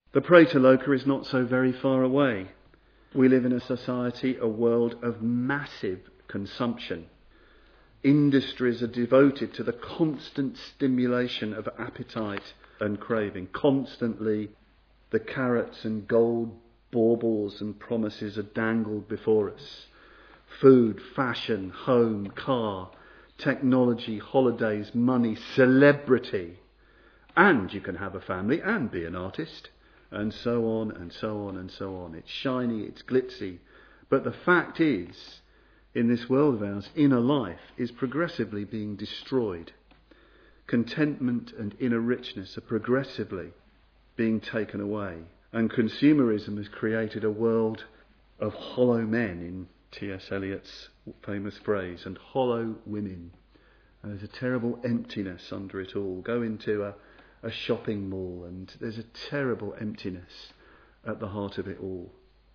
The Praetor is not so very far away. We live in a society, a world of massive consumption. Industries are devoted to the constant stimulation of appetite and craving. Constantly the carrots and gold baubles and promises are dangled before us. Food, fashion, home, car, technology, holidays, money, celebrity. And you can have a family and be an artist. And so on and so on and so on. It's shiny, it's glitzy. But the fact is, in this world of ours, inner life is progressively being destroyed. Contentment and inner richness are progressively being taken away. And consumerism has created a world of hollow men, in T.S. Eliot's famous phrase, and hollow women. And there's a terrible emptiness under it all. Go into a shopping mall and there's a terrible emptiness at the heart of it all.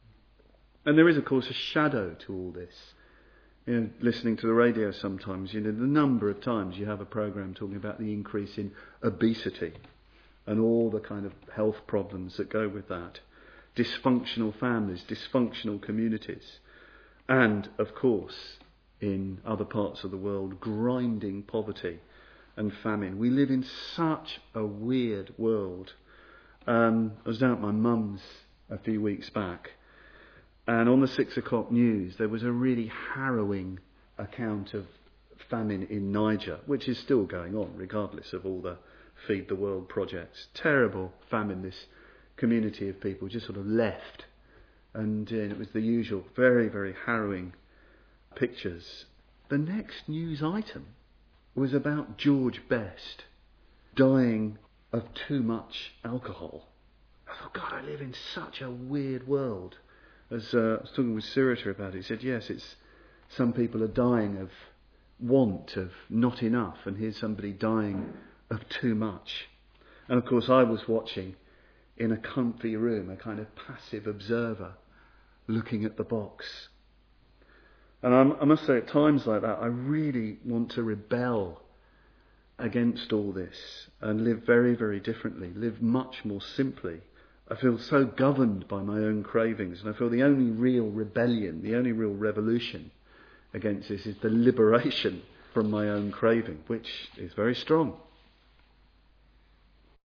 And there is, of course, a shadow to all this. Listening to the radio sometimes, the number of times you have a programme talking about the increase in obesity and all the kind of health problems that go with that. Dysfunctional families, dysfunctional communities. And, of course, in other parts of the world, grinding poverty and famine. We live in such a weird world. I was down at my mum's a few weeks back, and on the 6 o'clock news there was a really harrowing account of famine in Niger, which is still going on regardless of all the Feed the World projects. Terrible famine, this community of people just sort of left, and it was the usual very, very harrowing pictures. The next news item was about George Best dying of too much alcohol. I thought, God, I live in such a weird world. As I was talking with Sirita about it, he said, yes, it's some people are dying of want, of not enough, and here's somebody dying of too much. And of course I was watching in a comfy room, a kind of passive observer, looking at the box. And I must say, at times like that, I really want to rebel against all this and live very, very differently, live much more simply. I feel so governed by my own cravings, and I feel the only real rebellion, the only real revolution against this is the liberation from my own craving, which is very strong.